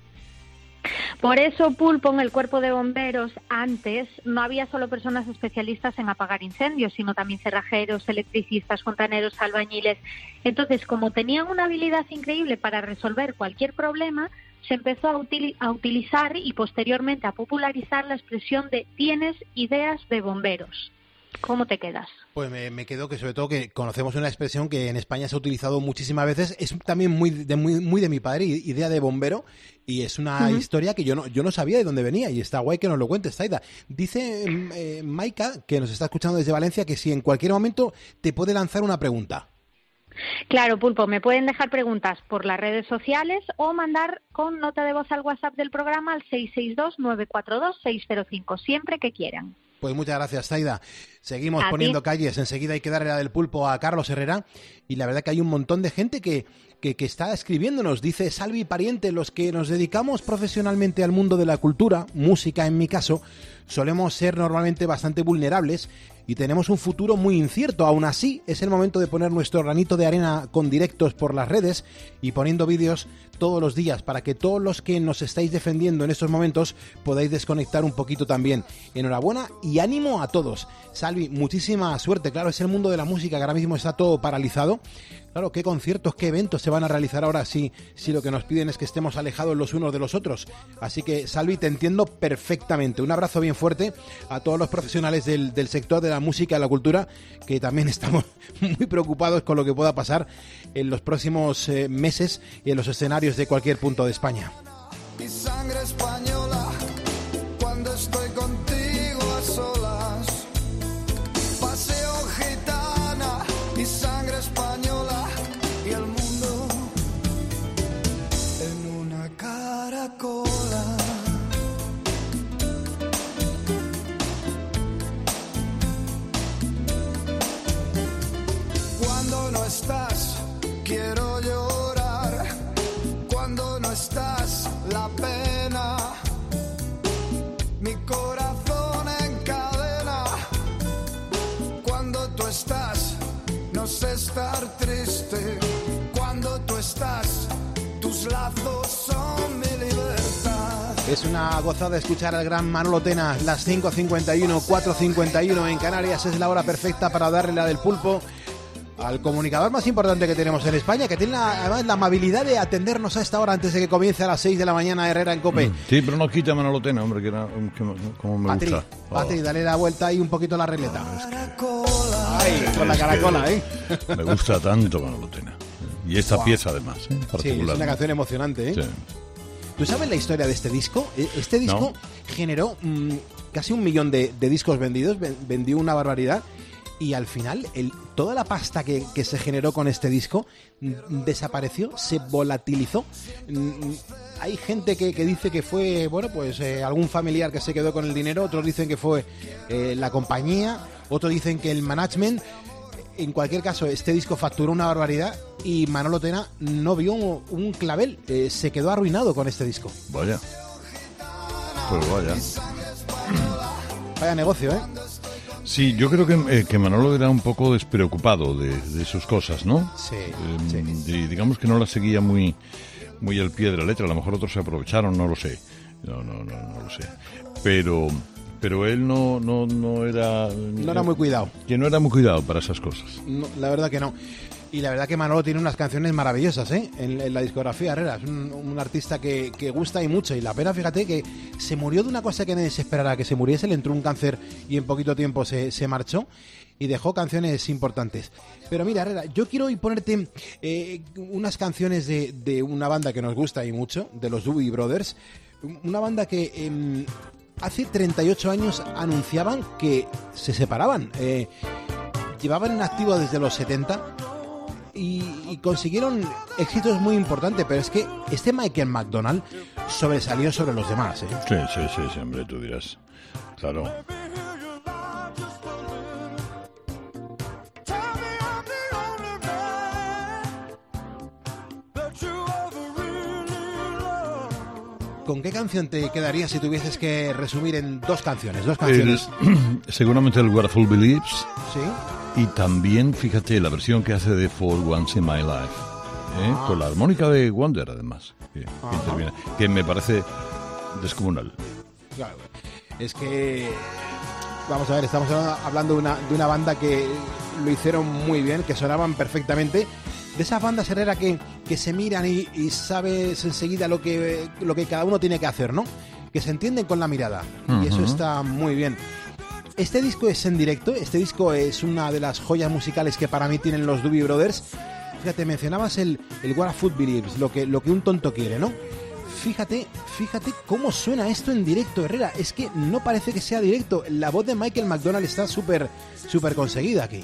Por eso, Pulpo, en el cuerpo de bomberos antes no había solo personas especialistas en apagar incendios, sino también cerrajeros, electricistas, fontaneros, albañiles. Entonces, como tenían una habilidad increíble para resolver cualquier problema, se empezó a utilizar y posteriormente a popularizar la expresión de "tienes ideas de bomberos". ¿Cómo te quedas? Pues me quedo que sobre todo que conocemos una expresión que en España se ha utilizado muchísimas veces, es también muy de mi padre, idea de bombero, y es una historia que yo no sabía de dónde venía, y está guay que nos lo cuentes, Zaida. Dice Maika, que nos está escuchando desde Valencia, que si en cualquier momento te puede lanzar una pregunta. Claro, Pulpo, me pueden dejar preguntas por las redes sociales o mandar con nota de voz al WhatsApp del programa al 662-942-605, siempre que quieran. Pues muchas gracias, Zaida. Seguimos poniendo calles. Enseguida hay que darle la del pulpo a Carlos Herrera. Y la verdad que hay un montón de gente que está escribiéndonos. Dice Salvi Pariente, los que nos dedicamos profesionalmente al mundo de la cultura, música en mi caso, solemos ser normalmente bastante vulnerables y tenemos un futuro muy incierto. Aún así, es el momento de poner nuestro granito de arena con directos por las redes y poniendo vídeos todos los días para que todos los que nos estáis defendiendo en estos momentos podáis desconectar un poquito también. Enhorabuena y ánimo a todos. Salvi, muchísima suerte. Claro, es el mundo de la música que ahora mismo está todo paralizado. Claro, ¿qué conciertos, qué eventos se van a realizar ahora si lo que nos piden es que estemos alejados los unos de los otros? Así que, Salvi, te entiendo perfectamente. Un abrazo bien fuerte a todos los profesionales del sector de la música y la cultura, que también estamos muy preocupados con lo que pueda pasar en los próximos meses y en los escenarios de cualquier punto de España. Mi sangre española, cuando estoy contigo a solas. Paseo gitana, mi sangre española y el mundo en una caracola. Cuando no estás, quiero llorar. Cuando no estás, la pena. Mi corazón encadena. Cuando tú estás, no sé estar triste. Cuando tú estás, tus lazos son mi libertad. Es una gozada escuchar al gran Manolo Tena. Las 5:51, 4:51 en Canarias. Es la hora perfecta para darle la del pulpo al comunicador más importante que tenemos en España, que tiene además la amabilidad de atendernos a esta hora antes de que comience a las 6 de la mañana Herrera en COPE. Sí, pero no quita Manolo Tena, hombre, que como me gusta. Patri, dale la vuelta ahí un poquito a la regleta. Ay, con la caracola, ¿eh? Me gusta tanto Manolo Tena. Y esta pieza, además, Sí, es una canción emocionante, ¿eh? Sí. ¿Tú sabes la historia de este disco? Este disco generó casi 1 millón de discos vendidos, vendió una barbaridad. Y al final, toda la pasta que se generó con este disco desapareció, se volatilizó. Hay gente que dice que fue, bueno, pues algún familiar que se quedó con el dinero, otros dicen que fue la compañía, otros dicen que el management. En cualquier caso, este disco facturó una barbaridad y Manolo Tena no vio un clavel, se quedó arruinado con este disco. Vaya. Pues vaya. Vaya negocio, ¿eh? Sí, yo creo que Manolo era un poco despreocupado de sus cosas, ¿no? Sí. Digamos que no la seguía muy al pie de la letra. A lo mejor otros se aprovecharon, no lo sé. No lo sé. Pero él no era... No era muy cuidado. Que no era muy cuidado para esas cosas. No, la verdad que no. Y la verdad que Manolo tiene unas canciones maravillosas, ¿eh? En la discografía Herrera. Es un artista que gusta y mucho. Y la pena, fíjate, que se murió de una cosa que nadie se esperara que se muriese. Le entró un cáncer y en poquito tiempo se marchó. Y dejó canciones importantes. Pero mira, Herrera, yo quiero hoy ponerte unas canciones de una banda que nos gusta y mucho, de los Doobie Brothers. Una banda que hace 38 años anunciaban que se separaban. Llevaban en activo desde los 70... Y consiguieron éxitos muy importantes, pero es que este Michael McDonald sobresalió sobre los demás, ¿eh? Sí, hombre, tú dirás. Claro. ¿con qué canción te quedarías si tuvieses que resumir en dos canciones? Seguramente el Wonderful Beliefs. Sí. Y también, fíjate, la versión que hace de For Once in My Life. Con la armónica de Wonder, además, que interviene, que me parece descomunal. Claro, es que, vamos a ver, estamos hablando de una banda que lo hicieron muy bien, que sonaban perfectamente. De esas bandas, Herrera, que se miran y sabes enseguida lo que cada uno tiene que hacer, ¿no? Que se entienden con la mirada. Y eso está muy bien. Este disco es en directo. Este disco es una de las joyas musicales que para mí tienen los Doobie Brothers. Fíjate, mencionabas el Wonderful Beliefs, lo que un tonto quiere, ¿no? Fíjate cómo suena esto en directo, Herrera. Es que no parece que sea directo. La voz de Michael McDonald está súper conseguida aquí.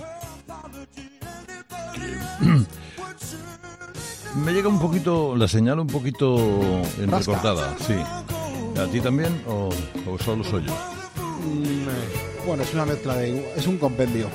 Me llega un poquito, la señal un poquito entrecortada, sí. ¿A ti también o solo soy yo? Bueno, es una mezcla es un compendio.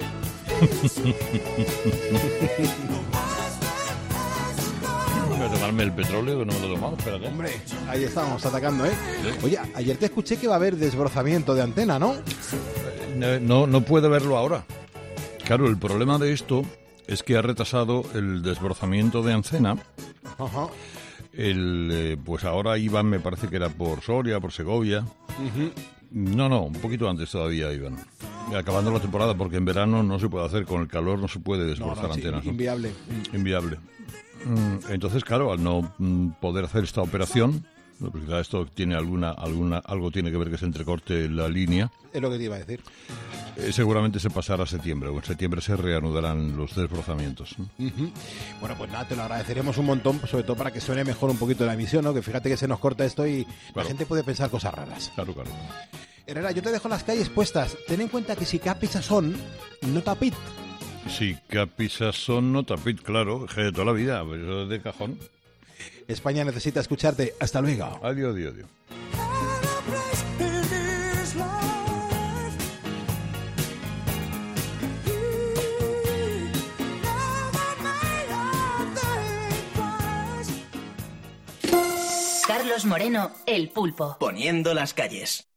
Voy a tomarme el petróleo, que no me lo he tomado, espérate. Hombre, ahí estábamos atacando, ¿eh? Sí. Oye, ayer te escuché que va a haber desbrozamiento de antena, ¿no? No puedo verlo ahora. Claro, el problema de esto es que ha retrasado el desbrozamiento de Ancena. Ajá. Pues ahora iban, me parece que era por Soria, por Segovia. Uh-huh. No, un poquito antes todavía iban. Acabando la temporada, porque en verano no se puede hacer, con el calor no se puede desbrozar antenas. Sí, inviable. Inviable. Entonces, claro, al no poder hacer esta operación, porque esto tiene algo tiene que ver que se entrecorte la línea. Es lo que te iba a decir. Seguramente se pasará a septiembre, o en septiembre se reanudarán los desbrozamientos. Uh-huh. Bueno, pues nada, te lo agradeceremos un montón, sobre todo para que suene mejor un poquito la emisión, ¿no? Que fíjate que se nos corta esto y la gente puede pensar cosas raras. Claro. Herrera, yo te dejo las calles puestas. Ten en cuenta que si capis son, no tapit. Si capis son, no tapit, claro, de toda la vida, eso de cajón. España necesita escucharte. Hasta luego. Adiós. Carlos Moreno, El Pulpo. Poniendo las calles.